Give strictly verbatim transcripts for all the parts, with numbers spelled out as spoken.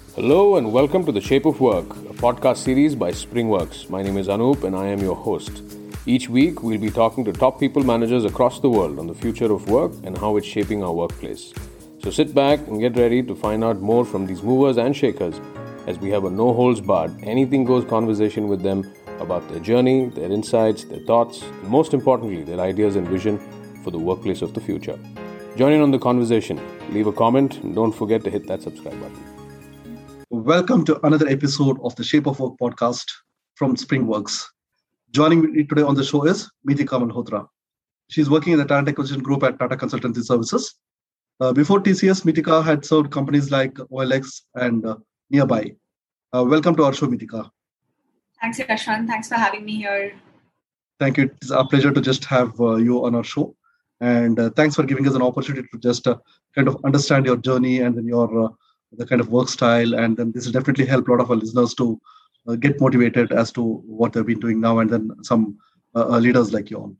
Hello and welcome to The Shape of Work, a podcast series by Springworks. My name is Anup and I am your host. Each week, we'll be talking to top people managers across the world on the future of work and how it's shaping our workplace. So sit back and get ready to find out more from these movers and shakers as we have a no-holds-barred, anything-goes conversation with them about their journey, their insights, their thoughts, and most importantly, their ideas and vision for the workplace of the future. Join in on the conversation, leave a comment, and don't forget to hit that subscribe button. Welcome to another episode of the Shape of Work podcast from Springworks. Joining me today on the show is Meetika Malhotra. She's working in the talent acquisition group at Tata Consultancy Services. Uh, before T C S, Meetika had served companies like O L X and uh, Nearby. Uh, welcome to our show, Meetika. Thanks, Yashwant. Thanks for having me here. Thank you. It's a pleasure to just have uh, you on our show. And uh, thanks for giving us an opportunity to just uh, kind of understand your journey and then your uh, the kind of work style. And then this will definitely help a lot of our listeners to uh, get motivated as to what they've been doing now and then some uh, uh, leaders like you on.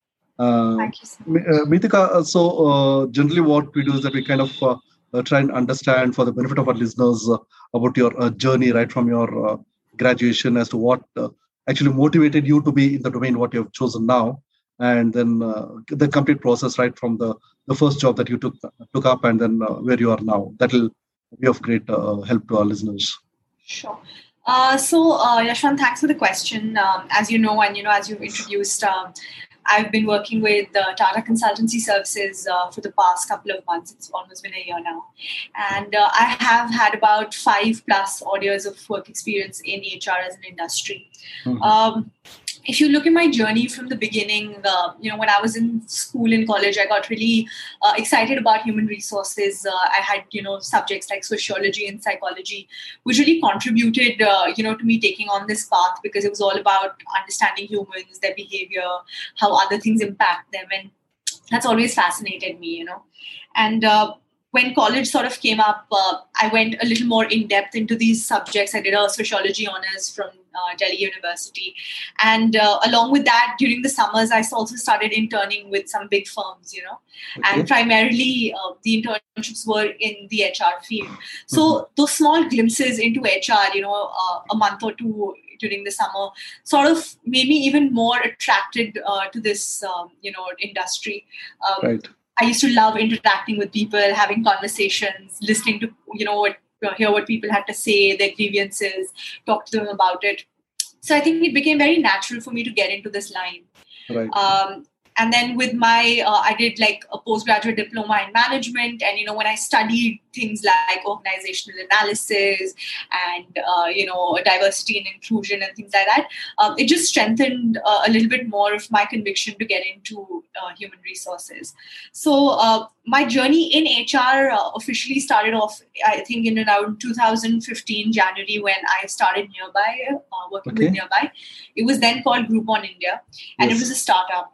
Uh, Thank you so much. Uh, Meetika, so uh, generally what we do is that we kind of uh, uh, try and understand for the benefit of our listeners uh, about your uh, journey right from your uh, graduation as to what uh, actually motivated you to be in the domain what you have chosen now. And then uh, the complete process right from the, the first job that you took took up and then uh, where you are now. That will be of great uh, help to our listeners. Sure. Uh, so, uh, Yashwant, thanks for the question. Um, as you know, and you know, as you've introduced, um, I've been working with uh, Tata Consultancy Services uh, for the past couple of months. It's almost been a year now. And uh, I have had about five plus odd years of work experience in H R as an industry. Mm-hmm. Um, if you look at my journey from the beginning, uh, you know, when I was in school and college, I got really uh, excited about human resources. Uh, I had, you know, subjects like sociology and psychology, which really contributed, uh, you know, to me taking on this path because it was all about understanding humans, their behavior, how other things impact them. And that's always fascinated me, you know. And uh, when college sort of came up, uh, I went a little more in depth into these subjects. I did a sociology honors from uh, Delhi University. And uh, along with that, during the summers, I also started interning with some big firms, you know, okay. And primarily uh, the internships were in the H R field. So mm-hmm. those small glimpses into H R, you know, uh, a month or two during the summer sort of made me even more attracted uh, to this, um, you know, industry. Um, right. I used to love interacting with people, having conversations, listening to, you know, what, hear what people had to say, their grievances, talk to them about it. So I think it became very natural for me to get into this line. Right. Um, and then with my, uh, I did like a postgraduate diploma in management. And, you know, when I studied things like organizational analysis and, uh, you know, diversity and inclusion and things like that, um, it just strengthened uh, a little bit more of my conviction to get into uh, human resources. So uh, my journey in H R uh, officially started off, I think, in around two thousand fifteen, January, when I started Nearby, uh, working okay. with Nearby. It was then called Groupon India, and yes. It was a startup.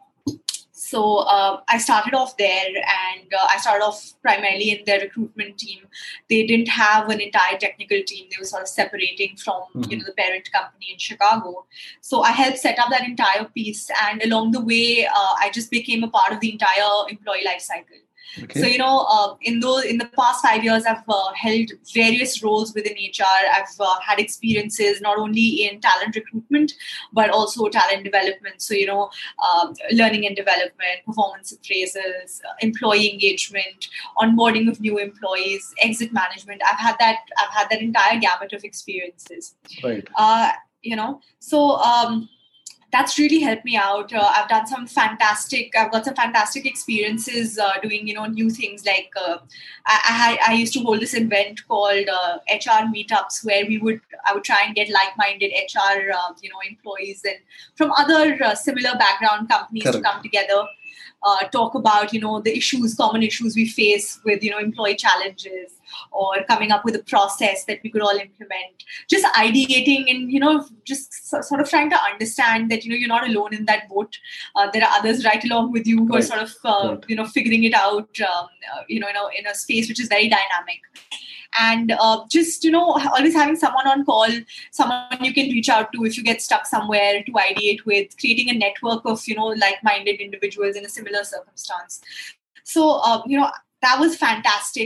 So uh, I started off there and uh, I started off primarily in their recruitment team. They didn't have an entire technical team. They were sort of separating from mm-hmm. you know, the parent company in Chicago. So I helped set up that entire piece. And along the way, uh, I just became a part of the entire employee life cycle. Okay. So, you know, uh, in those in the past five years, I've uh, held various roles within H R. I've uh, had experiences not only in talent recruitment, but also talent development. So, you know, um, learning and development, performance appraisals, uh, employee engagement, onboarding of new employees, exit management. I've had that. I've had that entire gamut of experiences. Right. Uh, you know, so. Um, That's really helped me out. Uh, I've done some fantastic, I've got some fantastic experiences uh, doing, you know, new things like uh, I, I, I used to hold this event called uh, H R meetups where we would, I would try and get like-minded H R, uh, you know, employees and from other uh, similar background companies Correct. To come together. Uh, talk about, you know, the issues, common issues we face with, you know, employee challenges or coming up with a process that we could all implement. Just ideating and, you know, just so, sort of trying to understand that, you know, you're not alone in that boat. Uh, there are others right along with you who right. are sort of, uh, right. you know, figuring it out, um, uh, you know, in a, in a space which is very dynamic. And uh, just, you know, always having someone on call, someone you can reach out to if you get stuck somewhere to ideate with, creating a network of, you know, like-minded individuals in a similar circumstance. So, uh, you know, that was fantastic.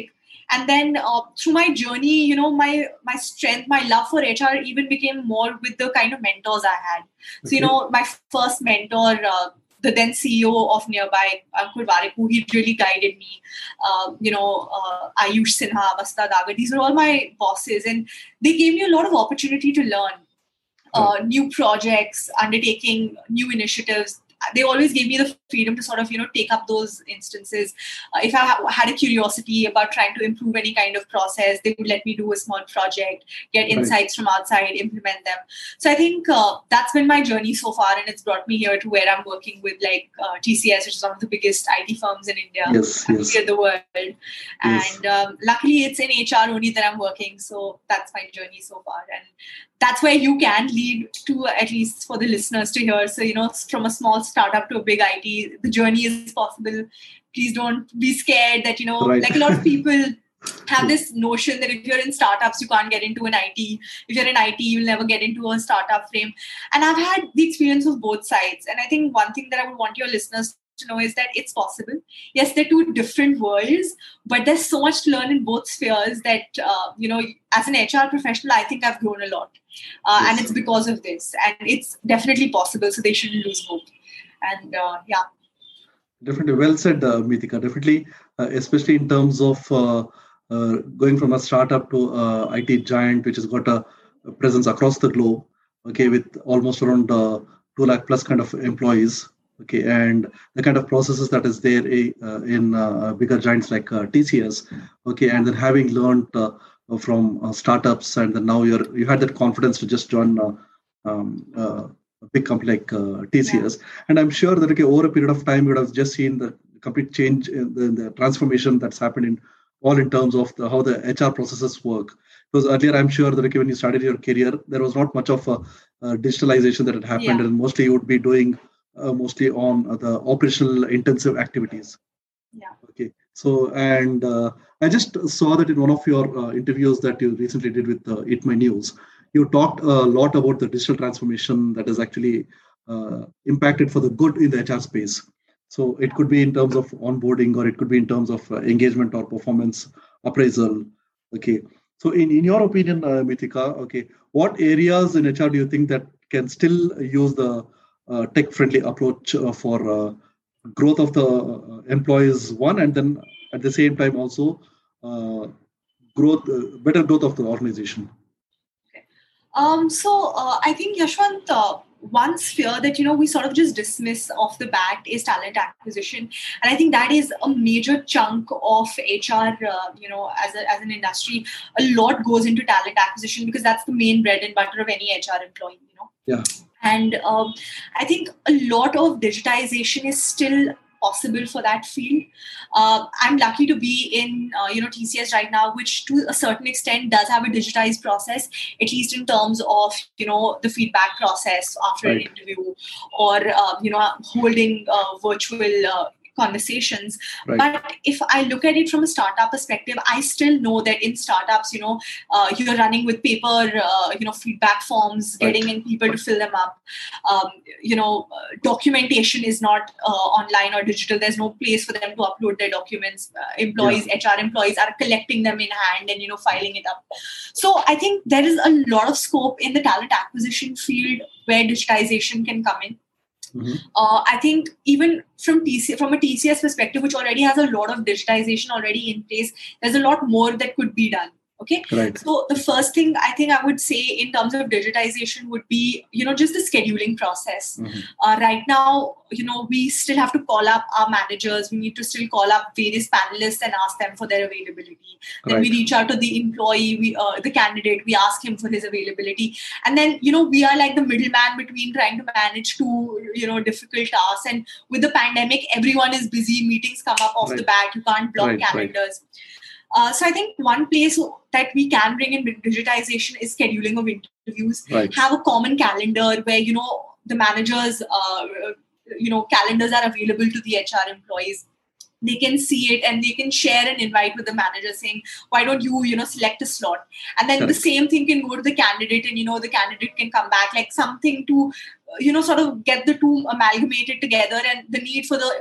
And then uh, through my journey, you know, my my strength, my love for H R even became more with the kind of mentors I had. So, okay. you know, my first mentor, uh, the then C E O of Nearby, Ankur Warikoo, he really guided me. Uh, you know, uh, Ayush Sinha, Vasta Dagar, these are all my bosses. And they gave me a lot of opportunity to learn uh, new projects, undertaking new initiatives. They always gave me the freedom to sort of, you know, take up those instances. Uh, if I ha- had a curiosity about trying to improve any kind of process, they would let me do a small project, get right. insights from outside, implement them. So I think uh, that's been my journey so far, and it's brought me here to where I'm working with like uh, T C S, which is one of the biggest I T firms in India, yes, yes. in the world. Yes. And um, luckily, it's in H R only that I'm working. So that's my journey so far, and that's where you can lead to, at least for the listeners to hear. So, you know, from a small startup to a big I T, the journey is possible. Please don't be scared that, you know, right. like a lot of people have this notion that if you're in startups, you can't get into an I T. If you're in I T, you'll never get into a startup frame. And I've had the experience of both sides. And I think one thing that I would want your listeners to know is that it's possible. Yes, they're two different worlds, but there's so much to learn in both spheres that, uh, you know, as an H R professional, I think I've grown a lot. Uh, yes. And it's because of this. And it's definitely possible. So they shouldn't lose hope. And uh, yeah. Definitely. Well said, uh, Meetika. Definitely, uh, especially in terms of uh, uh, going from a startup to uh, I T giant, which has got a, a presence across the globe, okay, with almost around uh, two lakh plus kind of employees. Okay, and the kind of processes that is there uh, in uh, bigger giants like uh, T C S. Okay, and then having learned uh, from uh, startups, and then now you're you had that confidence to just join uh, um, uh, a big company like uh, T C S. Yeah. And I'm sure that okay, over a period of time, you would have just seen the complete change in the, in the transformation that's happened in all in terms of the, how the H R processes work. Because earlier, I'm sure that okay, when you started your career, there was not much of a, a digitalization that had happened, yeah. and mostly you would be doing Uh, mostly on uh, the operational intensive activities. Yeah. Okay. So, and uh, I just saw that in one of your uh, interviews that you recently did with uh, Eat My News, you talked a lot about the digital transformation that is actually uh, impacted for the good in the H R space. So it could be in terms of onboarding, or it could be in terms of uh, engagement or performance appraisal. Okay. So in, in your opinion, uh, Meetika, okay, what areas in H R do you think that can still use the Uh, tech-friendly approach uh, for uh, growth of the uh, employees, one, and then at the same time also uh, growth, uh, better growth of the organization? Okay. Um, so uh, I think, Yashwant, uh, one sphere that, you know, we sort of just dismiss off the bat is talent acquisition. And I think that is a major chunk of H R, uh, you know, as, a, as an industry. A lot goes into talent acquisition because that's the main bread and butter of any H R employee, you know. Yeah. And um, I think a lot of digitization is still possible for that field. Uh, I'm lucky to be in, uh, you know, T C S right now, which to a certain extent does have a digitized process, at least in terms of, you know, the feedback process after right. an interview, or, uh, you know, holding uh, virtual uh, conversations. Right. But if I look at it from a startup perspective, I still know that in startups, you know, uh, you're running with paper, uh, you know, feedback forms, right. getting in people to fill them up. Um, you know, uh, documentation is not uh, online or digital. There's no place for them to upload their documents. Uh, employees, yeah. H R employees are collecting them in hand and, you know, filing it up. So I think there is a lot of scope in the talent acquisition field where digitization can come in. Mm-hmm. Uh, I think even from T C, from a T C S perspective, which already has a lot of digitization already in place, there's a lot more that could be done. Okay. Right. So the first thing I think I would say in terms of digitization would be, you know, just the scheduling process. Mm-hmm. Uh, right now, you know, we still have to call up our managers. We need to still call up various panelists and ask them for their availability. Right. Then we reach out to the employee, we, uh, the candidate, we ask him for his availability. And then, you know, we are like the middleman between trying to manage two, you know, difficult tasks. And with the pandemic, everyone is busy. Meetings come up off right. the bat. You can't block right, calendars. Right. Uh, so I think one place that we can bring in digitization is scheduling of interviews. Right. Have a common calendar where, you know, the managers, uh, you know, calendars are available to the H R employees. They can see it and they can share an invite with the manager saying, why don't you, you know, select a slot? And then Correct. The same thing can go to the candidate, and, you know, the candidate can come back, like something to, you know, sort of get the two amalgamated together, and the need for the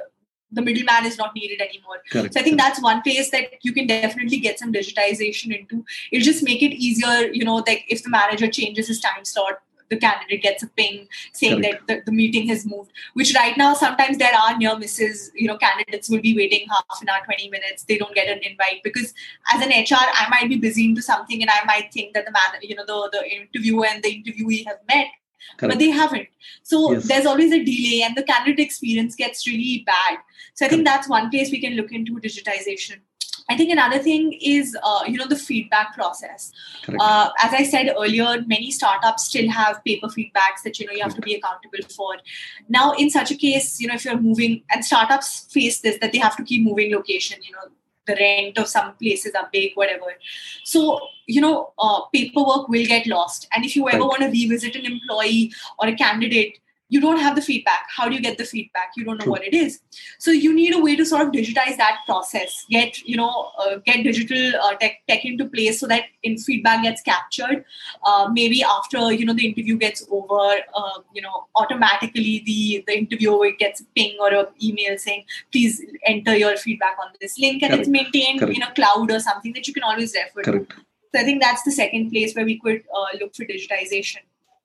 the middleman is not needed anymore. Correct. So I think that's one place that you can definitely get some digitization into. It'll just make it easier, you know, like if the manager changes his time slot, the candidate gets a ping saying Correct. that the, the meeting has moved, which right now sometimes there are near misses. You know, candidates will be waiting half an hour, twenty minutes. They don't get an invite because as an H R, I might be busy into something and I might think that the man, you know, the, the interviewer and the interviewee have met. Correct. But they haven't. So Yes. there's always a delay and the candidate experience gets really bad. So I think that's one place we can look into digitization. I think another thing is, uh, you know, the feedback process. Uh, as I said earlier, many startups still have paper feedbacks that, you know, you have to be accountable for. Now, in such a case, you know, if you're moving, and startups face this, that they have to keep moving location, you know, the rent of some places are big, whatever. So, you know, uh, paperwork will get lost. And if you ever Right. want to revisit an employee or a candidate, you don't have the feedback. How do you get the feedback? You don't know True. what it is. So you need a way to sort of digitize that process, get, you know, uh, get digital uh, tech, tech into place so that in feedback gets captured. Uh, maybe after, you know, the interview gets over, uh, you know, automatically the, the interviewer gets a ping or an email saying, please enter your feedback on this link. And Correct. it's maintained Correct. in a cloud or something that you can always refer Correct. to. So I think that's the second place where we could uh, look for digitization.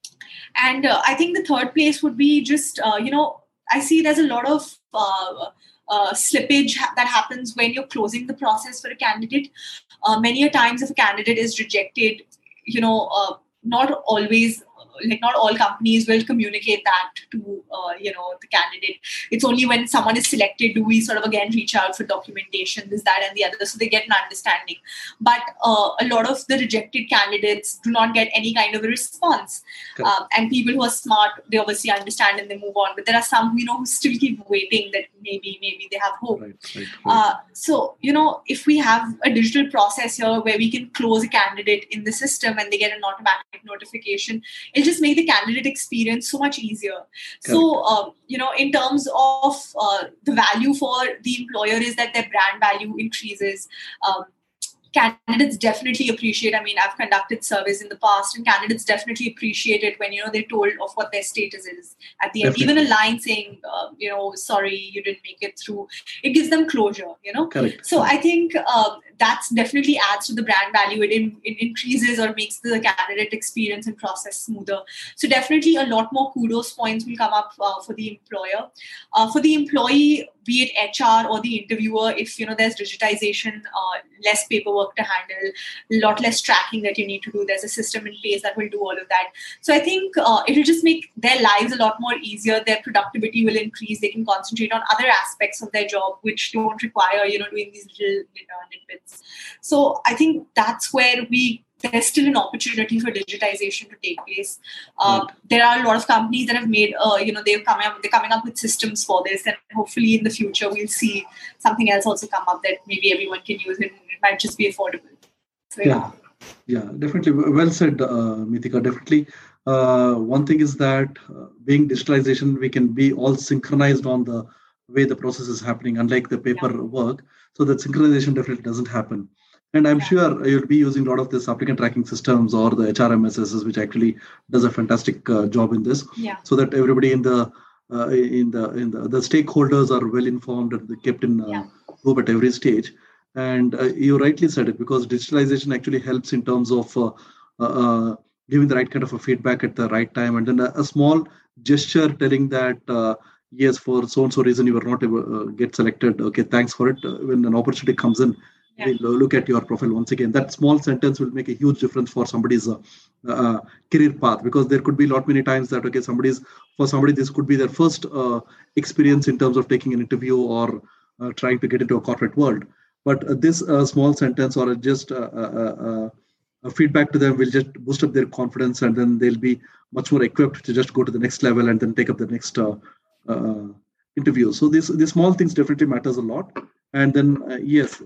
And uh, I think the third place would be just, uh, you know, I see there's a lot of uh, uh, slippage ha- that happens when you're closing the process for a candidate. Uh, many a times if a candidate is rejected, you know, uh, not always, like not all companies will communicate that to, uh, you know, the candidate. It's only when someone is selected do we sort of again reach out for documentation, this, that, and the other, so they get an understanding. But uh, a lot of the rejected candidates do not get any kind of a response. Um, and people who are smart, they obviously understand and they move on. But there are some who, you know, who still keep waiting that maybe, maybe they have hope. Right, right, right. Uh, so, you know, if we have a digital process here where we can close a candidate in the system and they get an automatic notification, it'll just make the candidate experience so much easier. Correct. So, um, you know, in terms of uh, the value for the employer is that their brand value increases. Um, Candidates definitely appreciate, I mean, I've conducted surveys in the past and candidates definitely appreciate it when, you know, they're told of what their status is at the end. Even a line saying, uh, you know, sorry, you didn't make it through. It gives them closure, you know. Correct. So I think uh, that's definitely adds to the brand value. It, in, it increases or makes the candidate experience and process smoother. So definitely a lot more kudos points will come up uh, for the employer. Uh, for the employee, be it H R or the interviewer, if, you know, there's digitization, uh, less paperwork to handle, a lot less tracking that you need to do. There's a system in place that will do all of that. So I think uh, it will just make their lives a lot more easier. Their productivity will increase. They can concentrate on other aspects of their job, which don't require, you know, doing these little nitbits. So I think that's where we there's still an opportunity for digitization to take place. Uh, right. There are a lot of companies that have made, uh, you know, they're coming up, they're coming up with systems for this, and hopefully in the future we'll see something else also come up that maybe everyone can use, and it might just be affordable. So, yeah. yeah, yeah, definitely. Well said, uh, Mithika. Definitely. Uh, one thing is that uh, being digitalization, we can be all synchronized on the way the process is happening, unlike the paper yeah. work. So that synchronization definitely doesn't happen. And I'm yeah. sure you'll be using a lot of this applicant tracking systems or the H R M S Ss, which actually does a fantastic uh, job in this. Yeah. So that everybody in the uh, in the in the the stakeholders are well informed and kept in uh, yeah. loop at every stage. And uh, you rightly said it, because digitalization actually helps in terms of uh, uh, giving the right kind of a feedback at the right time, and then a, a small gesture telling that uh, yes, for so and so reason you were not able to uh, get selected. Okay, thanks for it. Uh, when an opportunity comes in, yeah. we'll look at your profile once again. That small sentence will make a huge difference for somebody's uh, uh, career path, because there could be a lot many times that okay, somebody's for somebody this could be their first uh, experience in terms of taking an interview or uh, trying to get into a corporate world. But uh, this uh, small sentence or just uh, uh, uh, feedback to them will just boost up their confidence, and then they'll be much more equipped to just go to the next level and then take up the next uh, uh, interview. So these these small things definitely matters a lot. And then uh, yes,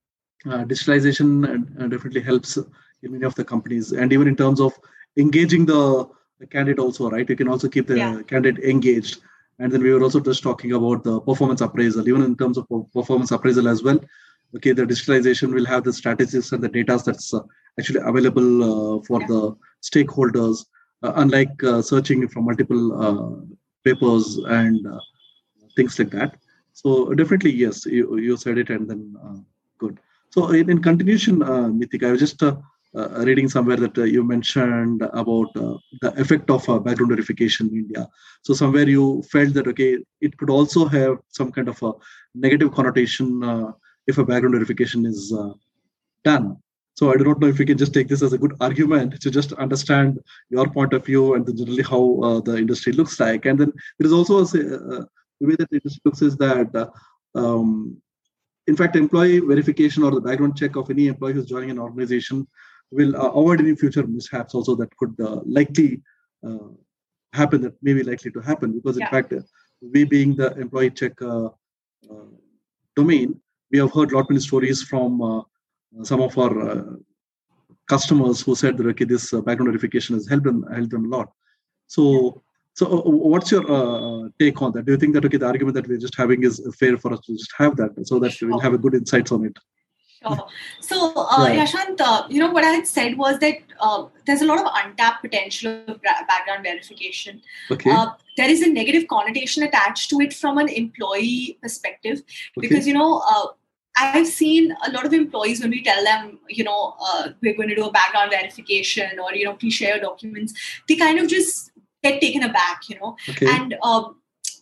uh, digitalization uh, definitely helps in many of the companies, and even in terms of engaging the, the candidate also, right? You can also keep the yeah. candidate engaged. And then we were also just talking about the performance appraisal, even in terms of performance appraisal as well. Okay, the digitalization will have the strategies and the data that's uh, actually available uh, for yeah. the stakeholders, uh, unlike uh, searching from multiple uh, papers and uh, things like that. So definitely, yes, you, you said it, and then uh, good. So in, in continuation, uh, Nitika, I was just uh, uh, reading somewhere that uh, you mentioned about uh, the effect of uh, background verification in India. So somewhere you felt that okay, it could also have some kind of a negative connotation uh, if a background verification is uh, done. So I do not know if we can just take this as a good argument to just understand your point of view and the generally how uh, the industry looks like. And then there is also a, say, uh, the way that the industry looks is that, uh, um, in fact, employee verification or the background check of any employee who's joining an organization will uh, avoid any future mishaps also that could uh, likely uh, happen, that may be likely to happen. Because in Yeah. fact, uh, we being the employee check uh, uh, domain, we have heard a lot many stories from uh, some of our uh, customers who said that okay, this uh, background verification has helped them helped them a lot. So, so uh, what's your uh, take on that? Do you think that okay, the argument that we're just having is fair for us to just have that, so that Sure. we'll have a good insights on it? Sure. So, uh, Yeah. Yashant, uh, you know, what I had said was that uh, there's a lot of untapped potential of bra- background verification. Okay. Uh, there is a negative connotation attached to it from an employee perspective, Okay. because, you know, uh, I've seen a lot of employees when we tell them, you know, uh, we're going to do a background verification or, you know, please share your documents, they kind of just get taken aback, you know, Okay. and um,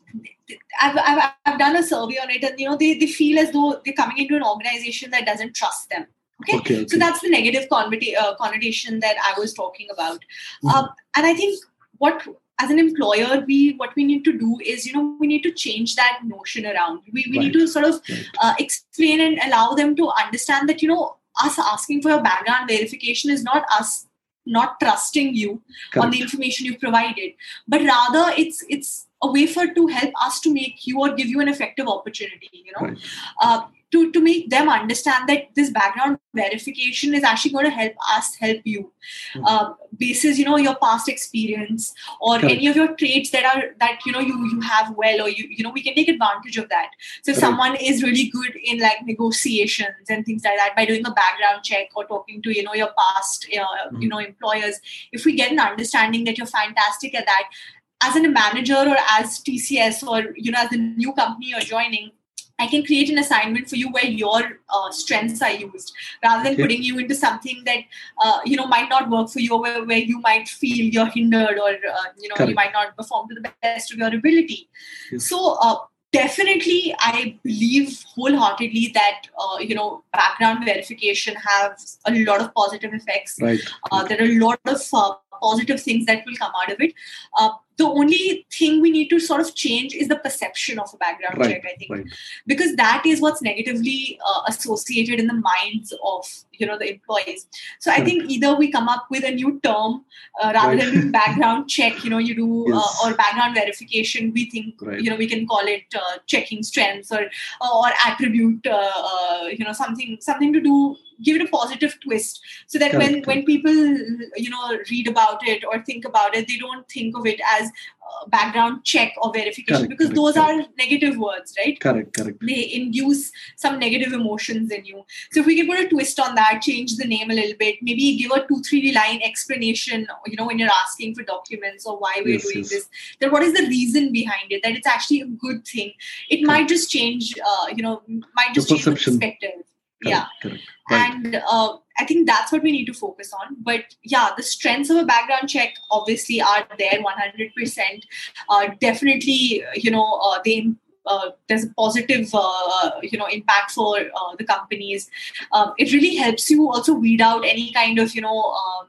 I've, I've, I've done a survey on it, and, you know, they, they feel as though they're coming into an organization that doesn't trust them. Okay. Okay, okay. So that's the negative convota- uh, connotation that I was talking about. Mhm. Um, and I think what, as an employer, we what we need to do is, you know, we need to change that notion around. We, we need Right. to sort of Right. uh, explain and allow them to understand that, you know, us asking for a background verification is not us not trusting you on Correct. the information you've provided, but rather it's it's a way for to help us to make you or give you an effective opportunity, you know, Right. uh, to, to make them understand that this background verification is actually going to help us help you, Mhm. uh, basis, you know, your past experience or Correct. any of your traits that are that, you know, you you have well, or you you know, we can take advantage of that. So if Right. someone is really good in like negotiations and things like that, by doing a background check or talking to, you know, your past uh, Mhm. you know, employers, if we get an understanding that you're fantastic at that, as a manager or as T C S, or, you know, as the new company you're joining, I can create an assignment for you where your uh, strengths are used, rather than Okay. putting you into something that uh, you know, might not work for you, or where, where you might feel you're hindered, or uh, you know, Correct. you might not perform to the best of your ability. Yes. So uh, definitely, I believe wholeheartedly that uh, you know, background verification has a lot of positive effects. Right. Uh, there are a lot of uh, positive things that will come out of it. Uh, the only thing we need to sort of change is the perception of a background Right. check, I think, Right. because that is what's negatively uh, associated in the minds of, you know, the employees. So I Correct. think either we come up with a new term uh, rather Right. than doing background check, you know, you do uh, Yes. or background verification. We think, Right. you know, we can call it uh, checking strengths or or attribute, uh, uh, you know, something something to do. Give it a positive twist, so that Correct, when correct. when people, you know, read about it or think about it, they don't think of it as uh, background check or verification, Correct, because correct, those correct. are negative words, right? Correct. Correct. They induce some negative emotions in you. So if we can put a twist on that, change the name a little bit, maybe give a two, three line explanation, you know, when you're asking for documents or why we're Yes, doing yes. this, then what is the reason behind it, that it's actually a good thing. It might just change, uh, you know, might just The change the perception. perspective. Correct. Yeah. Correct. Right. And uh, I think that's what we need to focus on. But yeah, the strengths of a background check obviously are there one hundred percent. Uh, definitely, you know, uh, they uh, there's a positive, uh, you know, impact for uh, the companies. Um, it really helps you also weed out any kind of, you know, um,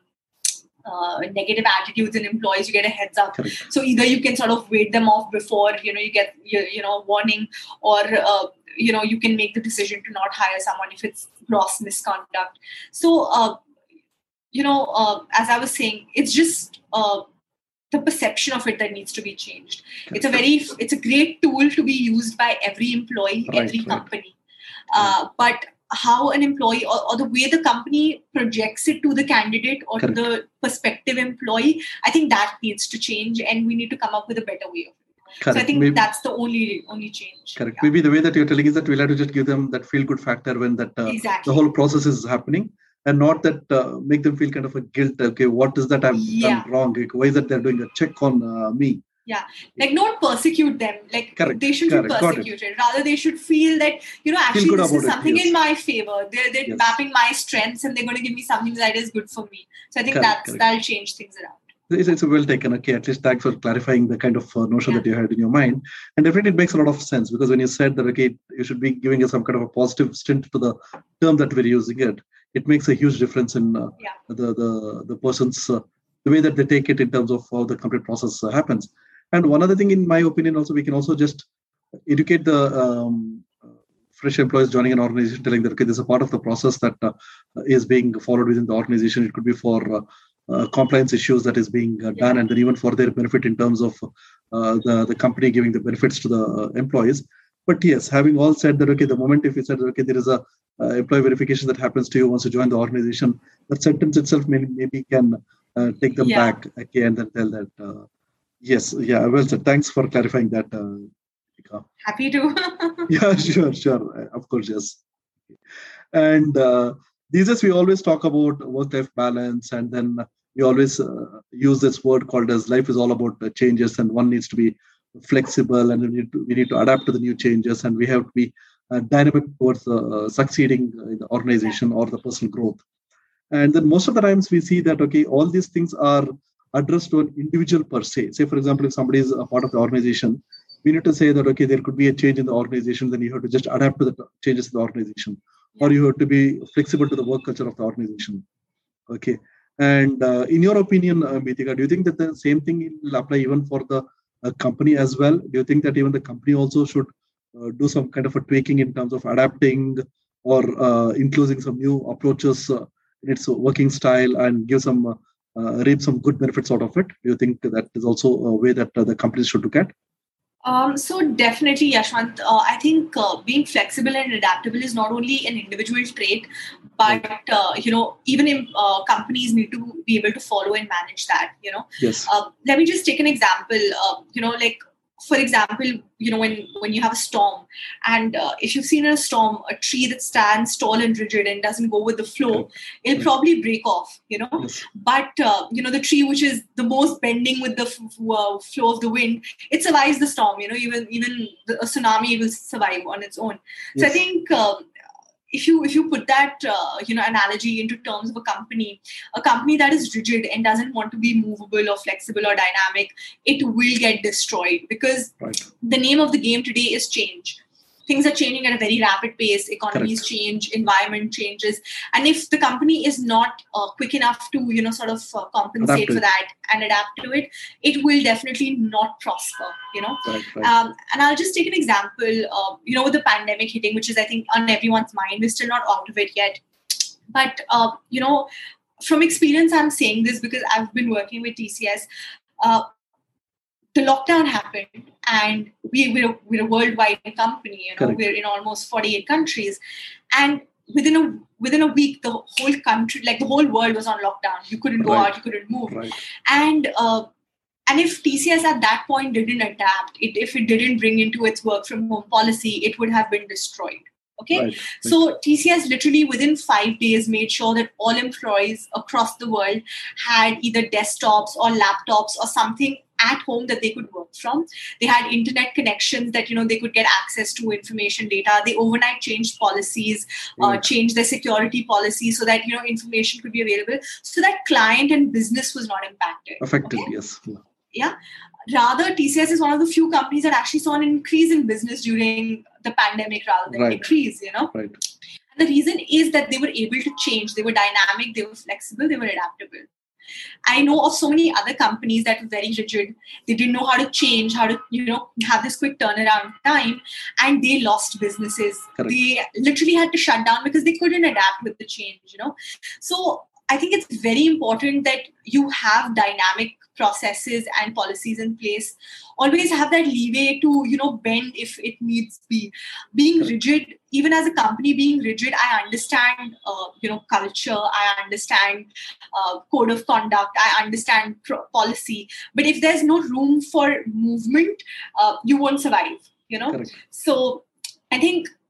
uh, negative attitudes in employees. You get a heads up. Correct. So either you can sort of wait them off before, you know, you get, you, you know, warning, or uh, you know, you can make the decision to not hire someone if it's gross misconduct. So, uh, you know, uh, as I was saying, it's just uh, the perception of it that needs to be changed. It's a very, it's a great tool to be used by every employee, Right, every right. company. Uh, but how an employee, or, or the way the company projects it to the candidate or Correct. to the prospective employee, I think that needs to change, and we need to come up with a better way of it. Correct. So I think Maybe, that's the only only change. correct. Yeah. Maybe the way that you're telling is that we'll have to just give them that feel good factor when that uh, Exactly. the whole process is happening, and not that uh, make them feel kind of a guilt. Okay, what is that I've Yeah. done wrong? Like, why is that they're doing a check on uh, me? Yeah, like don't persecute them. Like correct, they shouldn't correct. be persecuted. Rather, they should feel that, you know, actually this is something it, yes. in my favor. They're, they're yes. mapping my strengths and they're going to give me something that is good for me. So I think correct, that's, correct. that'll change things around. It's, it's well taken. Okay, at least thanks for clarifying the kind of uh, notion yeah. that you had in your mind. And definitely it makes a lot of sense, because when you said that, okay, you should be giving us some kind of a positive stint to the term that we're using it, it makes a huge difference in uh, yeah. the, the, the person's, uh, the way that they take it in terms of how the complete process uh, happens. And one other thing, in my opinion, also, we can also just educate the um, fresh employees joining an organization, telling that, okay, this is a part of the process that uh, is being followed within the organization. It could be for uh, uh, compliance issues that is being uh, done, and then even for their benefit in terms of uh, the, the company giving the benefits to the uh, employees. But yes, having all said that, okay, the moment if you said, okay, there is a uh, employee verification that happens to you once you join the organization, that sentence itself may, maybe can uh, take them yeah. back, okay, and then tell that, uh, yes, yeah, well said. Thanks for clarifying that. Uh, Happy to. yeah, sure, sure. Of course, yes. And uh, these days we always talk about work-life balance, and then we always uh, use this word called as life is all about uh, changes, and one needs to be flexible, and we need to, we need to adapt to the new changes, and we have to be uh, dynamic towards uh, succeeding in the organization or the personal growth. And then most of the times we see that, okay, all these things are addressed to an individual per se. Say, for example, if somebody is a part of the organization, we need to say that, okay, there could be a change in the organization, then you have to just adapt to the changes in the organization, or you have to be flexible to the work culture of the organization. Okay. And uh, in your opinion, uh, Meetika, do you think that the same thing will apply even for the uh, company as well? Do you think that even the company also should uh, do some kind of a tweaking in terms of adapting or uh, including some new approaches uh, in its working style and give some uh, uh, reap some good benefits out of it? Do you think that is also a way that uh, the companies should look at? Um, so definitely, Yashwant, uh, I think uh, being flexible and adaptable is not only an individual trait, but, uh, you know, even in, uh, companies need to be able to follow and manage that, you know. Yes. Uh, let me just take an example, uh, you know, like, for example, you know, when, when you have a storm, and uh, if you've seen in a storm, a tree that stands tall and rigid and doesn't go with the flow, it'll yes. probably break off, you know. Yes. But, uh, you know, the tree which is the most bending with the f- uh, flow of the wind, it survives the storm, you know, even, even the, a tsunami will survive on its own. Yes. So I think um, if you if you put that, uh, you know, analogy into terms of a company, a company that is rigid and doesn't want to be movable or flexible or dynamic, it will get destroyed, because right. the name of the game today is change. Things are changing at a very rapid pace. Economies Correct. change, environment changes, and if the company is not uh, quick enough to, you know, sort of uh, compensate for that and adapt to it, it will definitely not prosper. You know, right, right. Um, and I'll just take an example. Uh, you know, with the pandemic hitting, which is I think on everyone's mind, we're still not out of it yet. But uh, you know, from experience, I'm saying this because I've been working with T C S. Uh, The lockdown happened, and we, we're, a, we're a worldwide company. You know, Correct. We're in almost forty-eight countries, and within a within a week, the whole country, like the whole world, was on lockdown. You couldn't go Right. out, you couldn't move, Right. and uh, and if T C S at that point didn't adapt, it, if it didn't bring into its work from home policy, it would have been destroyed. Okay, Right. so T C S literally within five days made sure that all employees across the world had either desktops or laptops or something at home that they could work from. They had internet connections that, you know, they could get access to information data. They overnight changed policies, uh, Right. changed their security policies so that, you know, information could be available, so that client and business was not impacted. Affected, Okay? yes. Yeah. Yeah. Rather, T C S is one of the few companies that actually saw an increase in business during the pandemic rather than Right. decrease, you know. Right. And the reason is that they were able to change. They were dynamic, they were flexible, they were adaptable. I know of so many other companies that were very rigid. They didn't know how to change, how to, you know, have this quick turnaround time, and they lost businesses. Correct. They literally had to shut down because they couldn't adapt with the change, you know. So I think it's very important that you have dynamic processes and policies in place. Always have that leeway to, you know, bend if it needs be. Being rigid, even as a company being rigid, I understand, uh, you know, culture. I understand uh, code of conduct. I understand pro- policy. But if there's no room for movement, uh, you won't survive, you know. Correct. So I think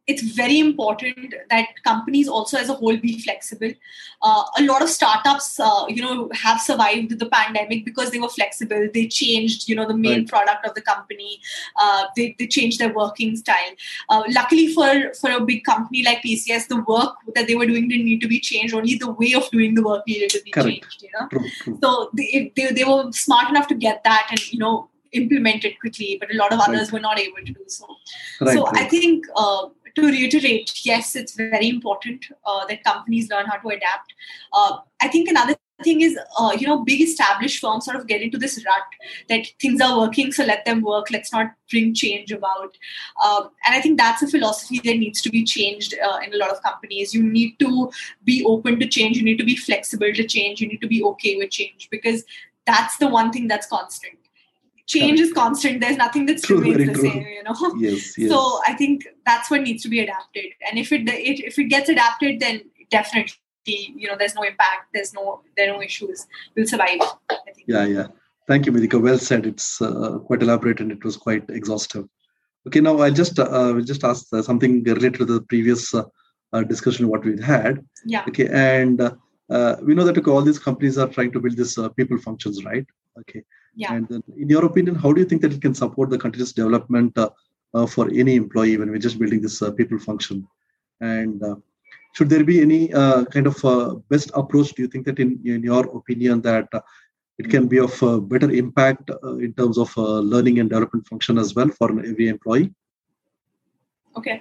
it's very important that companies also as a whole be flexible. Uh, a lot of startups, uh, you know, have survived the pandemic because they were flexible. They changed, you know, the main right. product of the company. Uh, they, they changed their working style. Uh, luckily for, for a big company like T C S, the work that they were doing didn't need to be changed. Only the way of doing the work needed to be Correct. changed, you know. True, true. So they, they, they were smart enough to get that and, you know, implement it quickly, but a lot of others right. were not able to do so. Right, so right. I think... Uh, To reiterate, yes, it's very important uh, that companies learn how to adapt. Uh, I think another thing is, uh, you know, big established firms sort of get into this rut that things are working, so let them work. Let's not bring change about. Uh, and I think that's a philosophy that needs to be changed uh, in a lot of companies. You need to be open to change. You need to be flexible to change. You need to be okay with change, because that's the one thing that's constant. Change is constant. There's nothing that remains the true. same, you know. Yes, yes. So I think that's what needs to be adapted. And if it, it if it gets adapted, then definitely, you know, there's no impact. There's no there are no issues. We'll survive, I think. Yeah, yeah. Thank you, Medika. Well said. It's uh, quite elaborate and it was quite exhaustive. Okay, now I'll just uh, we'll just ask uh, something related to the previous uh, uh, discussion what we had. Yeah. Okay, and uh, uh, we know that okay, all these companies are trying to build this uh, people functions, right? Okay. Yeah. And then, in your opinion, how do you think that it can support the continuous development uh, uh, for any employee when we're just building this uh, people function? And uh, should there be any uh, kind of uh, best approach? Do you think that, in, in your opinion, that uh, it can be of uh, better impact uh, in terms of uh, learning and development function as well for every employee? Okay.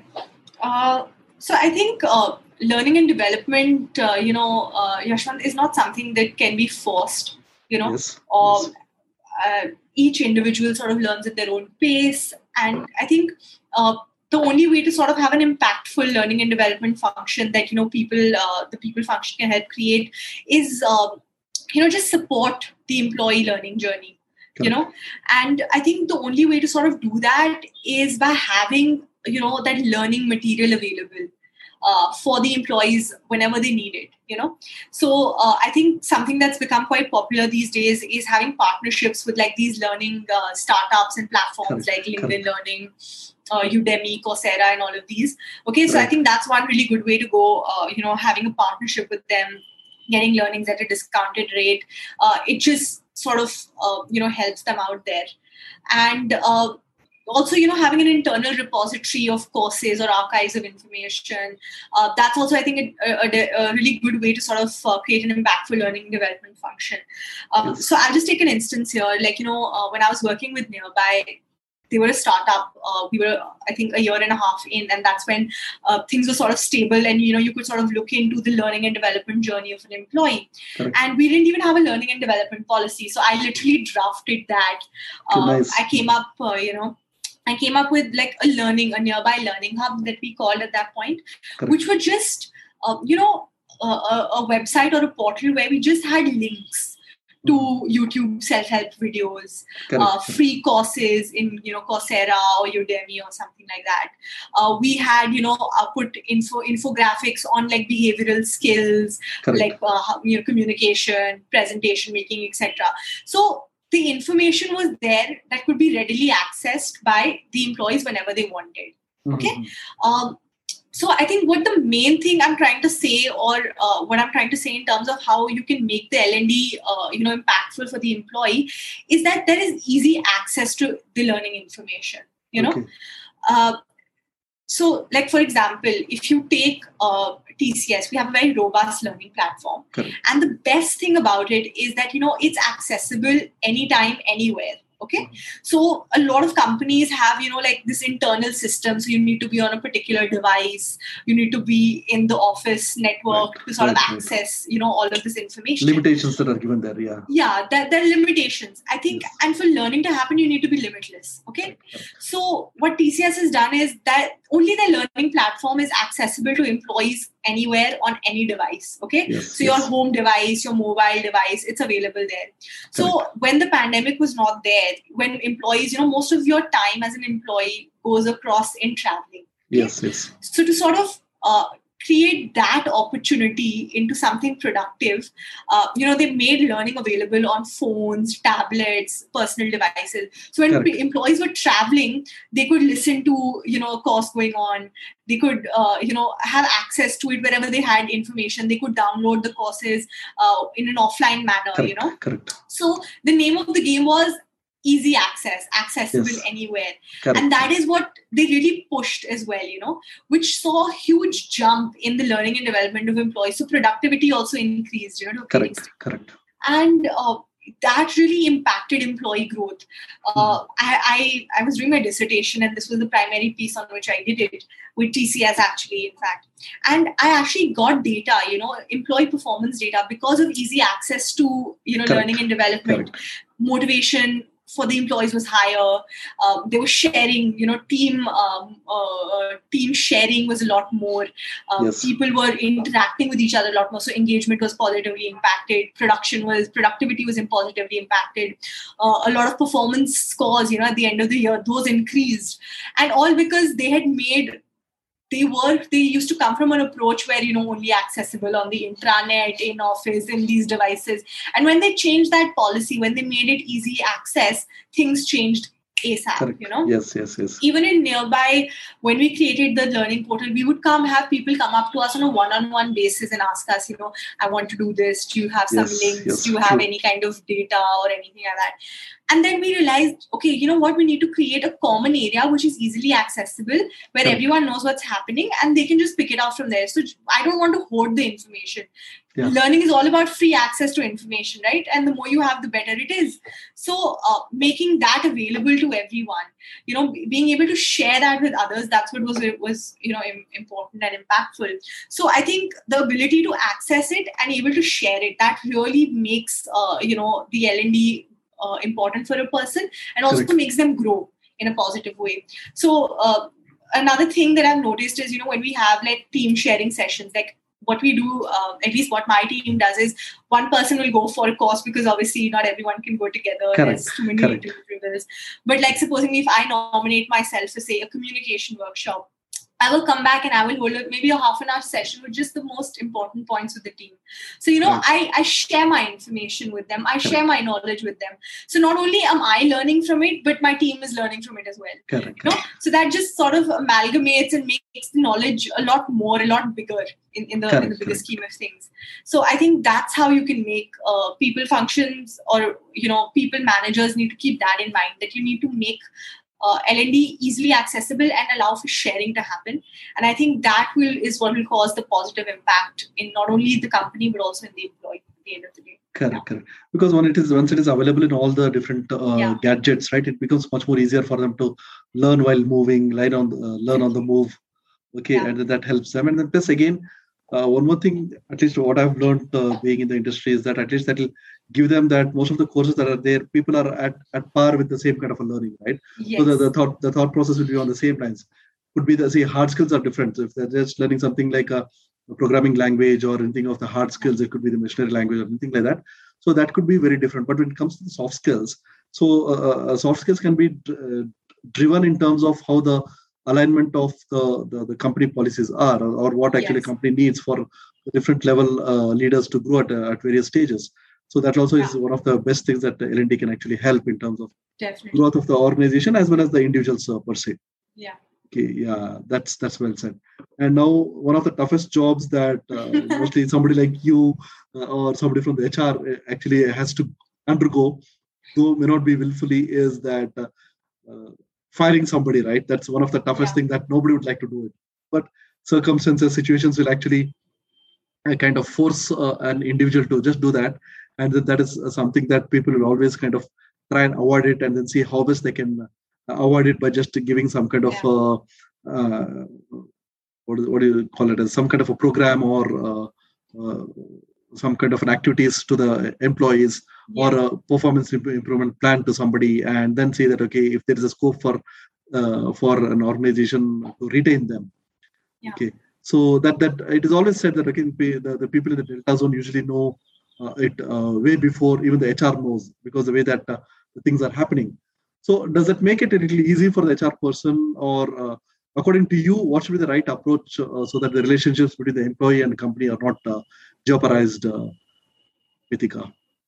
Uh, so I think uh, learning and development, uh, you know, uh, Yashwant, is not something that can be forced, you know, yes. or yes. Uh, each individual sort of learns at their own pace. And I think uh, the only way to sort of have an impactful learning and development function that, you know, people, uh, the people function can help create is, uh, you know, just support the employee learning journey, okay. you know. And I think the only way to sort of do that is by having, you know, that learning material available. Uh, for the employees whenever they need it, you know. So uh, I think something that's become quite popular these days is having partnerships with like these learning uh, startups and platforms Correct. like LinkedIn Correct. Learning, uh, Udemy, Coursera, and all of these. Okay, so right. I think that's one really good way to go. Uh, you know, having a partnership with them, getting learnings at a discounted rate. Uh, it just sort of uh, you know helps them out there, and. Uh, Also, you know, having an internal repository of courses or archives of information, uh, that's also, I think, a, a, a really good way to sort of uh, create an impactful learning and development function. Um, yes. So I'll just take an instance here. Like, you know, uh, when I was working with Nearby, they were a startup. Uh, we were, I think, a year and a half in, and that's when uh, things were sort of stable, and you know, you could sort of look into the learning and development journey of an employee. Correct. And we didn't even have a learning and development policy, so I literally drafted that. Uh, nice. I came up, uh, you know. I came up with like a learning, a nearby learning hub that we called at that point, Correct. which were just, uh, you know, a, a website or a portal where we just had links to YouTube self-help videos, uh, free courses in, you know, Coursera or Udemy or something like that. Uh, we had, you know, uh, put info infographics on like behavioral skills, Correct. like, uh, you know, communication, presentation making, et cetera. So the information was there that could be readily accessed by the employees whenever they wanted. Okay. Mm-hmm. Um, so I think what the main thing I'm trying to say, or uh, what I'm trying to say in terms of how you can make the L and D, uh, you know, impactful for the employee, is that there is easy access to the learning information. You know. Okay. Uh, So, like, for example, if you take uh, T C S, we have a very robust learning platform. Correct. And the best thing about it is that, you know, it's accessible anytime, anywhere. Okay. So a lot of companies have, you know, like this internal system. So you need to be on a particular device. You need to be in the office network right. to sort right, of access, right. you know, all of this information. Limitations that are given there. Yeah. Yeah. There, there are limitations. I think, yes. and for learning to happen, you need to be limitless. Okay. Right. So what T C S has done is that only the learning platform is accessible to employees anywhere on any device. Okay. Yes, so yes. your home device, your mobile device, it's available there. So Correct. when the pandemic was not there, when employees, you know, most of your time as an employee goes across in traveling. Okay? Yes, yes. So to sort of uh, create that opportunity into something productive, uh, you know, they made learning available on phones, tablets, personal devices. So when p- employees were traveling, they could listen to, you know, a course going on. They could, uh, you know, have access to it wherever they had information. They could download the courses uh, in an offline manner, correct, you know. Correct. So the name of the game was easy access, accessible yes. anywhere. Correct. And that is what they really pushed as well, you know, which saw a huge jump in the learning and development of employees. So productivity also increased, you know. To correct, correct. And uh, that really impacted employee growth. Uh, mm. I, I I was doing my dissertation, and this was the primary piece on which I did it with T C S, actually, in fact. And I actually got data, you know, employee performance data, because of easy access to, you know, correct. learning and development. Correct. Motivation for the employees was higher. Um, they were sharing, you know, team um, uh, team sharing was a lot more. Um, yes. People were interacting with each other a lot more. So engagement was positively impacted. Production was, productivity was positively impacted. Uh, a lot of performance scores, you know, at the end of the year, those increased. And all because they had made They were, they used to come from an approach where, you know, only accessible on the intranet, in office, in these devices. And when they changed that policy, when they made it easy access, things changed ASAP, Correct. you know? Yes, yes, yes. Even in Nearby, when we created the learning portal, we would come have people come up to us on a one-on-one basis and ask us, you know, I want to do this. Do you have some yes, links? Yes, do you have true. any kind of data or anything like that? And then we realized, okay, you know what, we need to create a common area which is easily accessible, where Correct. everyone knows what's happening and they can just pick it up from there. So I don't want to hoard the information. Yeah. Learning is all about free access to information, right? And the more you have, the better it is. So uh, making that available to everyone, you know, being able to share that with others, that's what was, was you know, important and impactful. So I think the ability to access it and able to share it, that really makes, uh, you know, the L and D uh, important for a person, and also Correct. makes them grow in a positive way. So uh, another thing that I've noticed is, you know, when we have like team sharing sessions, like, what we do, uh, at least what my team does, is one person will go for a course, because obviously not everyone can go together. Correct. There's too many Correct. individuals. But like, supposing if I nominate myself to say a communication workshop, I will come back and I will hold maybe a half an hour session with just the most important points with the team. So, you know, right. I, I share my information with them. I share my knowledge with them. So not only am I learning from it, but my team is learning from it as well. Correct. You know? So that just sort of amalgamates and makes the knowledge a lot more, a lot bigger in, in, the, in the bigger scheme of things. So I think that's how you can make uh, people functions, or, you know, people managers need to keep that in mind, that you need to make Uh, L and D easily accessible and allow for sharing to happen. And I think that will is what will cause the positive impact in not only the company, but also in the employee at the end of the day. Correct, yeah. correct. Because when it is once it is available in all the different uh, yeah. gadgets, right, it becomes much more easier for them to learn while moving, learn on the, uh, learn on the move. Okay, yeah. and that helps them. And then plus again, uh, one more thing, at least what I've learned uh, being in the industry, is that at least that will give them that most of the courses that are there, people are at, at par with the same kind of a learning, right? Yes. So the, the thought the thought process will be on the same lines. Could be the say hard skills are different. So if they're just learning something like a, a programming language or anything of the hard skills, it could be the machinery language or anything like that. So that could be very different. But when it comes to the soft skills, so uh, uh, soft skills can be uh, driven in terms of how the alignment of the, the, the company policies are, or, or what actually yes. company needs for different level uh, leaders to grow at, uh, at various stages. So that also yeah. is one of the best things that L and D can actually help in terms of Definitely. growth of the organization as well as the individuals uh, per se. Yeah. Okay. Yeah, that's that's well said. And now one of the toughest jobs that uh, mostly somebody like you uh, or somebody from the H R actually has to undergo, though may not be willfully, is that uh, uh, firing somebody. Right. That's one of the toughest yeah. things that nobody would like to do it. But circumstances, situations will actually uh, kind of force uh, an individual to just do that. And that is something that people will always kind of try and avoid it, and then see how best they can avoid it by just giving some kind of, uh, uh, what, what do you call it, as some kind of a program or uh, uh, some kind of an activities to the employees yeah. or a performance improvement plan to somebody, and then say that, okay, if there is a scope for uh, for an organization to retain them. Yeah. Okay. So that, that it is always said that, okay, the, the people in the Delta zone usually know Uh, it uh, way before even the H R knows, because the way that uh, the things are happening. So does it make it a little easy for the H R person, or uh, according to you, what should be the right approach uh, so that the relationships between the employee and the company are not uh, jeopardized, uh, Mithika?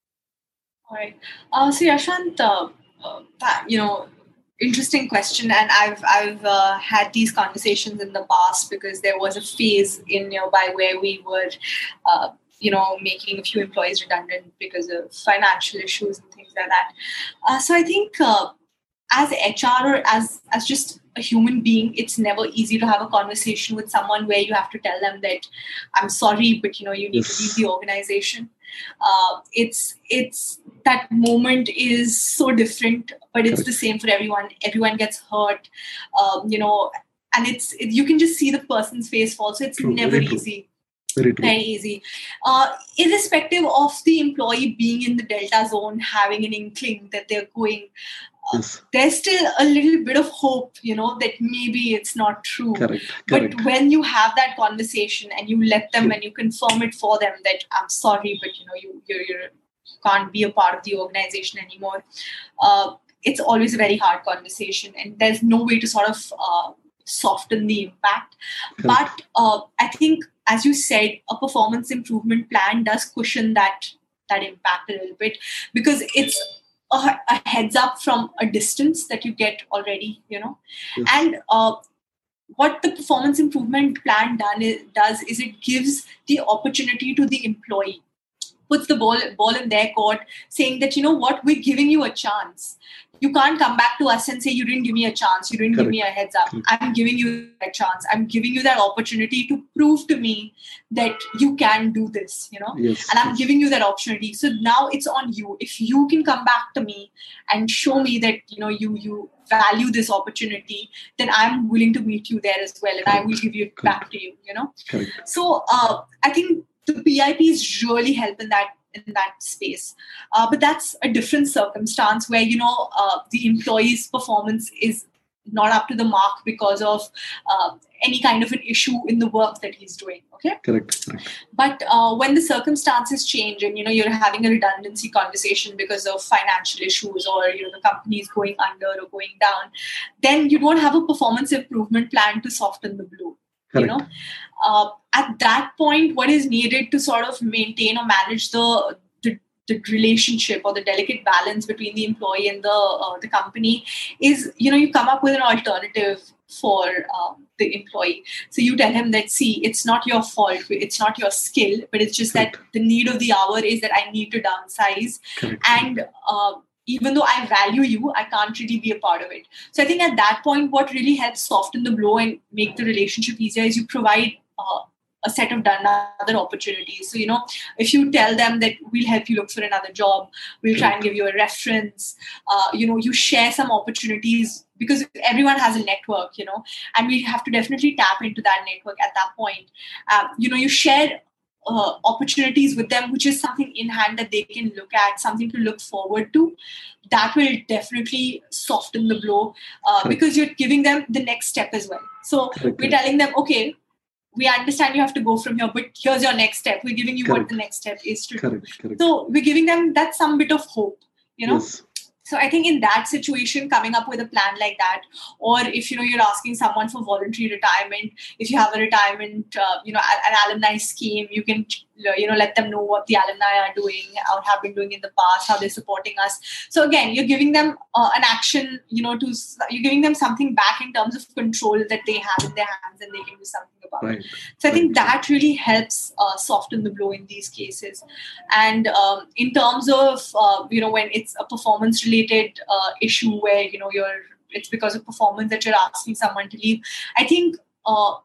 All right. Uh, so Yashwant, uh, uh, that, you know, interesting question, and I've I've uh, had these conversations in the past because there was a phase in Nearby where we were, uh, you know, making a few employees redundant because of financial issues and things like that. Uh, so I think uh, as H R or as as just a human being, it's never easy to have a conversation with someone where you have to tell them that I'm sorry, but you know, you need yes. to leave the organization. Uh, it's it's that moment is so different, but it's the same for everyone. Everyone gets hurt, um, you know, and it's it, you can just see the person's face fall. So it's true, never easy. Very, true. very easy. Uh, irrespective of the employee being in the Delta zone, having an inkling that they're going, uh, yes. there's still a little bit of hope, you know, that maybe it's not true. Correct. Correct. But when you have that conversation and you let them true. and you confirm it for them that I'm sorry, but you know, you you're, you're, you can't be a part of the organization anymore. Uh, it's always a very hard conversation, and there's no way to sort of uh, soften the impact. Correct. But uh, I think, as you said, a performance improvement plan does cushion that that impact a little bit, because it's a, a heads up from a distance that you get already, you know. Yes. And uh, what the performance improvement plan done is, does is it gives the opportunity to the employee, puts the ball ball in their court, saying that, you know what, we're giving you a chance. You can't come back to us and say, you didn't give me a chance. You didn't Correct. give me a heads up. Correct. I'm giving you a chance. I'm giving you that opportunity to prove to me that you can do this, you know, yes, and I'm yes. giving you that opportunity. So now it's on you. If you can come back to me and show me that, you know, you, you value this opportunity, then I'm willing to meet you there as well. And Correct. I will give it back to you, you know. Correct. So uh, I think the P I Ps really help in that in that space. Uh, but that's a different circumstance where, you know, uh, the employee's performance is not up to the mark because of uh, any kind of an issue in the work that he's doing. Okay. Correct. Correct. But uh, when the circumstances change and, you know, you're having a redundancy conversation because of financial issues, or, you know, the company is going under or going down, then you don't have a performance improvement plan to soften the blow. Correct. You know, uh, at that point, what is needed to sort of maintain or manage the, the the relationship or the delicate balance between the employee and the uh, the company is, you know, you come up with an alternative for um, the employee. So you tell him that, see, it's not your fault, it's not your skill, but it's just Correct. that the need of the hour is that I need to downsize. Correct. And uh, even though I value you, I can't really be a part of it. So I think at that point, what really helps soften the blow and make the relationship easier is you provide uh, a set of another opportunities. So, you know, if you tell them that we'll help you look for another job, we'll try and give you a reference, uh, you know, you share some opportunities, because everyone has a network, you know, and we have to definitely tap into that network at that point. Um, you know, you share Uh, opportunities with them, which is something in hand that they can look at, something to look forward to. That will definitely soften the blow uh, because you're giving them the next step as well. So Correct. we're telling them, okay, we understand you have to go from here, but here's your next step. We're giving you Correct. what the next step is to Correct. do. Correct. So we're giving them that some bit of hope, you know. Yes. So I think in that situation, coming up with a plan like that, or if, you know, you're asking someone for voluntary retirement, if you have a retirement, uh, you know, an alumni scheme, you can, you know, let them know what the alumni are doing or have been doing in the past, how they're supporting us. So again, you're giving them uh, an action, you know, to you're giving them something back in terms of control that they have in their hands and they can do something about right. it. So I think that really helps uh, soften the blow in these cases. And um, in terms of, uh, you know, when it's a performance related uh, issue where, you know, you're, it's because of performance that you're asking someone to leave, I think uh,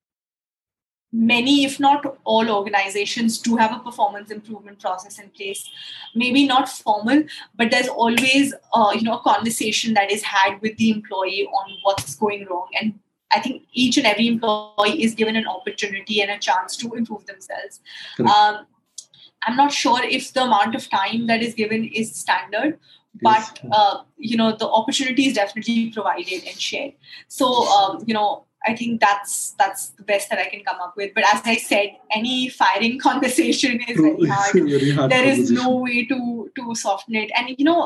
many, if not all organizations do have a performance improvement process in place. Maybe not formal, but there's always, uh, you know, a conversation that is had with the employee on what's going wrong. And I think each and every employee is given an opportunity and a chance to improve themselves. Um, I'm not sure if the amount of time that is given is standard, but, uh, you know, the opportunity is definitely provided and shared. So, um, you know, I think that's that's the best that I can come up with. But as I said, any firing conversation is very hard. very hard there is no way to to soften it. And, you know, uh,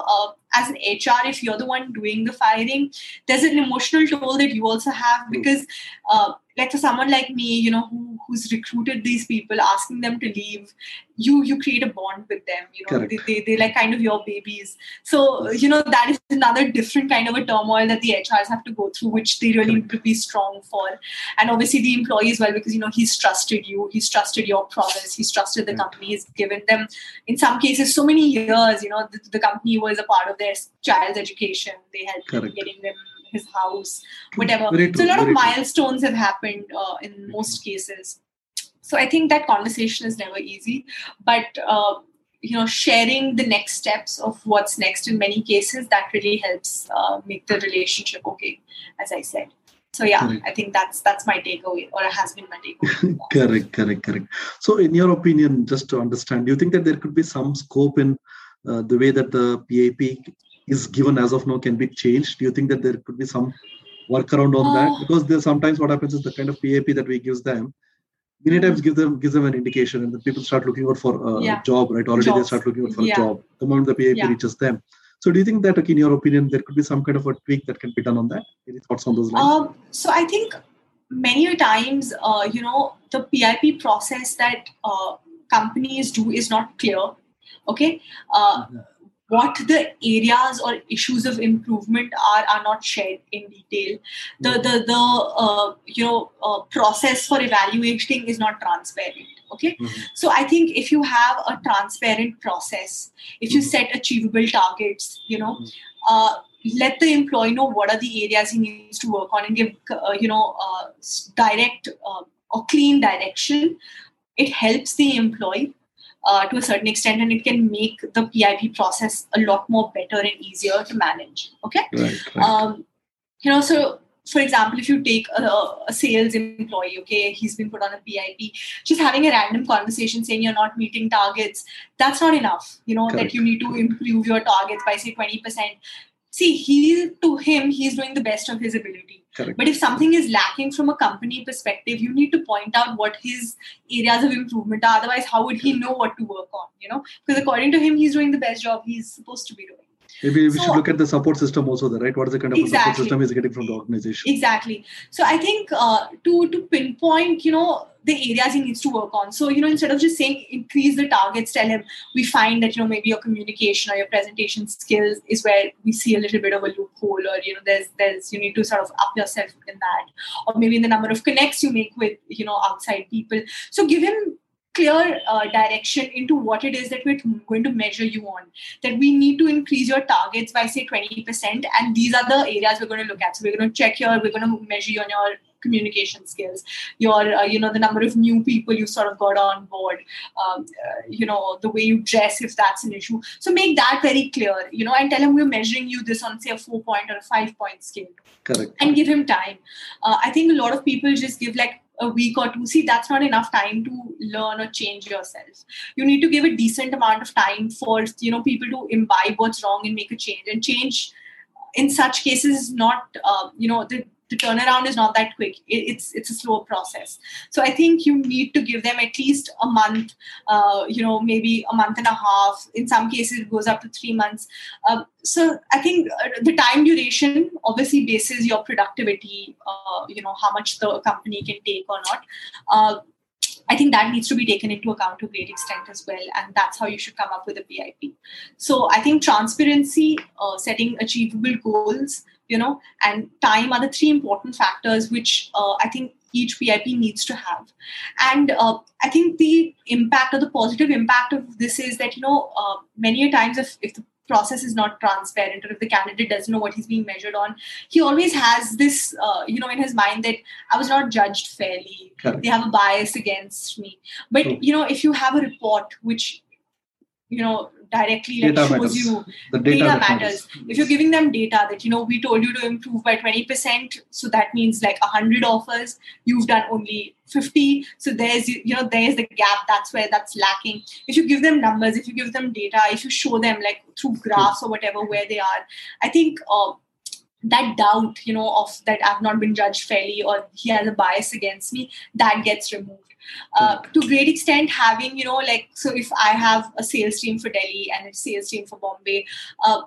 as an H R, if you're the one doing the firing, there's an emotional toll that you also have because, uh, like for someone like me, you know, who, who's recruited these people, asking them to leave, you you create a bond with them. You know, they, they they like kind of your babies. So you know that is another different kind of a turmoil that the H Rs have to go through, which they really need to be strong for. And obviously the employee as well, because you know he's trusted you, he's trusted your promise, he's trusted the company, he's given them in some cases so many years. You know, the, the company was a part of their child's education. They helped in getting them his house, whatever. True, so a lot of true. milestones have happened uh, in most cases. So I think that conversation is never easy, but uh, you know, sharing the next steps of what's next in many cases, that really helps uh, make the relationship okay, as I said. So yeah, correct. I think that's that's my takeaway, or it has been my takeaway. correct, correct, correct. So in your opinion, just to understand, do you think that there could be some scope in uh, the way that the P I P is given as of now can be changed? Do you think that there could be some workaround on uh, that? Because there's sometimes what happens is the kind of P I P that we give them, many times give them gives them an indication, and the people start looking out for a yeah. job, right? Already Jobs. They start looking out for yeah. a job the moment the P I P yeah. reaches them. So do you think that, okay, in your opinion, there could be some kind of a tweak that can be done on that? Any thoughts on those lines? Um, so I think many times, uh, you know, the P I P process that uh, companies do is not clear. Okay. Uh, mm-hmm. What the areas or issues of improvement are are not shared in detail. The the the uh, you know uh, process for evaluating is not transparent. Okay, mm-hmm. so I think if you have a transparent process, if you mm-hmm. set achievable targets, you know, mm-hmm. uh, let the employee know what are the areas he needs to work on and give uh, you know uh, direct uh, or clean direction. It helps the employee. Uh, to a certain extent, and it can make the P I P process a lot more better and easier to manage. Okay, right, right. Um, you know, so for example, if you take a, a sales employee, okay, he's been put on a P I P, just having a random conversation saying you're not meeting targets, that's not enough. You know, correct. That you need to improve your targets by say twenty percent. See, he to him, he's doing the best of his ability. Correct. But if something is lacking from a company perspective, you need to point out what his areas of improvement are. Otherwise, how would he know what to work on? You know, because according to him, he's doing the best job he's supposed to be doing. Maybe we so, should look at the support system also, right? What is the kind of exactly. support system he's getting from the organization? Exactly. So I think uh, to to pinpoint, you know, the areas he needs to work on. So, you know, instead of just saying increase the targets, tell him we find that, you know, maybe your communication or your presentation skills is where we see a little bit of a loophole, or, you know, there's, there's, you need to sort of up yourself in that, or maybe in the number of connects you make with, you know, outside people. So give him clear uh, direction into what it is that we're going to measure you on, that we need to increase your targets by say twenty percent, and these are the areas we're going to look at. So we're going to check your, we're going to measure you on your communication skills, your, uh, you know, the number of new people you sort of got on board, um, uh, you know, the way you dress, if that's an issue. So make that very clear, you know, and tell him we're measuring you this on say a four point or a five point scale. Correct. And give him time. Uh, I think a lot of people just give like a week or two. See, that's not enough time to learn or change yourself. You need to give a decent amount of time for, you know, people to imbibe what's wrong and make a change. And change in such cases is not, uh, you know, the, the turnaround is not that quick. It, it's it's a slow process. So I think you need to give them at least a month, uh, you know, maybe a month and a half. In some cases, it goes up to three months. Um, so I think uh, the time duration obviously bases your productivity, uh, you know, how much the company can take or not. Uh, I think that needs to be taken into account to a great extent as well. And that's how you should come up with a P I P. So I think transparency, uh, setting achievable goals, you know, and time are the three important factors which uh, I think each P I P needs to have. And uh, I think the impact or the positive impact of this is that, you know, uh, many a times if, if the process is not transparent, or if the candidate doesn't know what he's being measured on, he always has this, uh, you know, in his mind that I was not judged fairly. Correct. They have a bias against me. But, True. you know, if you have a report which, you know, directly like, shows matters. you the data, data matters. matters. If you're giving them data that, you know, we told you to improve by twenty percent, so that means like one hundred offers, you've done only fifty. So there's, you know, there's the gap. That's where that's lacking. If you give them numbers, if you give them data, if you show them like through graphs or whatever where they are, I think uh, that doubt, you know, of that I've not been judged fairly or he has a bias against me, that gets removed. Uh, to a great extent, having, you know, like, so if I have a sales team for Delhi and a sales team for Bombay, uh,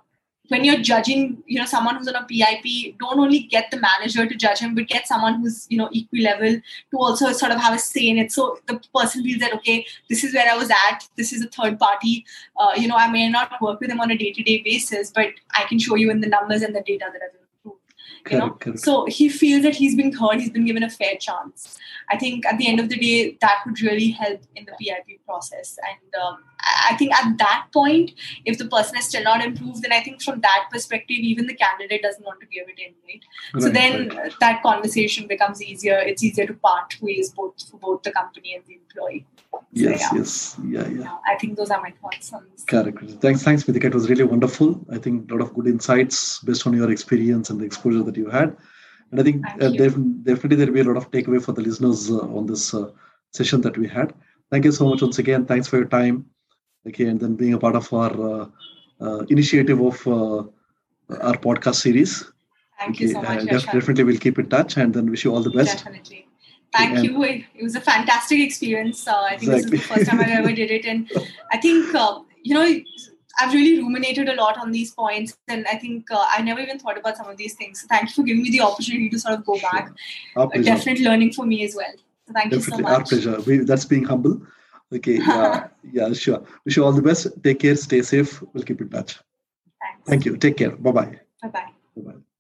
when you're judging, you know, someone who's on a P I P, don't only get the manager to judge him, but get someone who's, you know, equal level to also sort of have a say in it. So the person feels that, okay, this is where I was at. This is a third party. Uh, you know, I may not work with him on a day-to-day basis, but I can show you in the numbers and the data that I've improved. You know? Correct, correct. So he feels that he's been heard, he's been given a fair chance. I think at the end of the day, that would really help in the P I P process. And um, I think at that point, if the person has still not improved, then I think from that perspective, even the candidate doesn't want to give it in, right? Right, so then right. that conversation becomes easier. It's easier to part ways both for both the company and the employee. So, Yes, yeah. yes. Yeah, yeah. Yeah, I think those are my thoughts on this. Correct. Thanks, thanks, Mithika. It was really wonderful. I think a lot of good insights based on your experience and the exposure that you had. And I think Thank uh, you. def- definitely there will be a lot of takeaway for the listeners uh, on this uh, session that we had. Thank you so much once again. Thanks for your time. Okay, and then being a part of our uh, uh, initiative of uh, our podcast series. Thank Okay, you so much, and def- Yashan. definitely we'll keep in touch and then wish you all the best. Definitely. Thank and- you. It, it was a fantastic experience. Uh, I think Exactly. this is the first time I ever did it. And I think, uh, you know, I've really ruminated a lot on these points. And I think uh, I never even thought about some of these things. So thank you for giving me the opportunity to sort of go back. Our Uh, pleasure. definite learning for me as well. So thank Definitely, you so much. our pleasure. We, that's being humble. Okay, yeah, yeah, sure. Wish you all the best. Take care. Stay safe. We'll keep in touch. Thanks. Thank you. Take care. Bye bye. Bye-bye. Bye bye.